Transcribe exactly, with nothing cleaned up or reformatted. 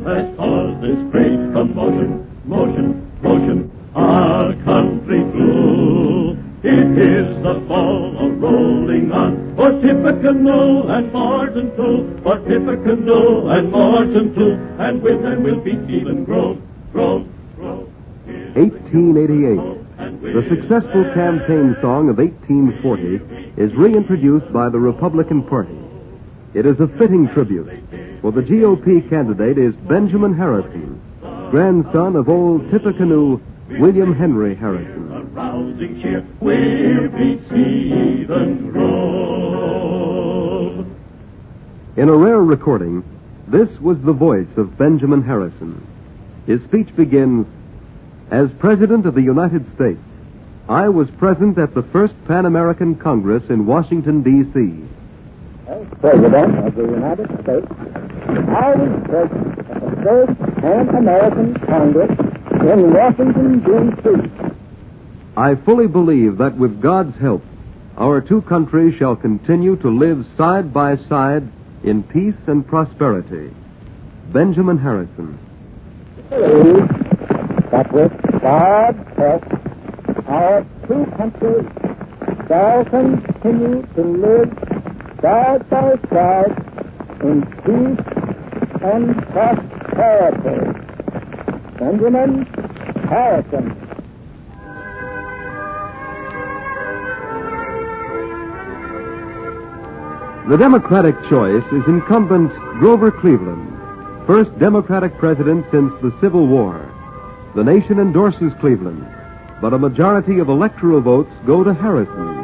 has caused this great commotion, motion, motion, our country flew. It is the fall a-rolling on for Tippecanoe and Martin too, for Tippecanoe and Martin too, and with them will be Stephen Grove, Grove, Grove. eighteen eighty-eight. The successful campaign song of eighteen forty is reintroduced by the Republican Party. It is a fitting tribute, for the G O P candidate is Benjamin Harrison, grandson of old Tippecanoe William Henry Harrison. A rousing cheer will beat Stephen Grove. In a rare recording, this was the voice of Benjamin Harrison. His speech begins, "As President of the United States, I was present at the first Pan American Congress in Washington, D C As President of the United States, I was present at the first Pan American Congress in Washington, D C I fully believe that with God's help, our two countries shall continue to live side by side in peace and prosperity." Benjamin Harrison. believe that with God's help, our two countries shall continue to live side by side in peace and prosperity. Benjamin Harrison. The Democratic choice is incumbent Grover Cleveland, first Democratic president since the Civil War. The nation endorses Cleveland, but a majority of electoral votes go to Harrison,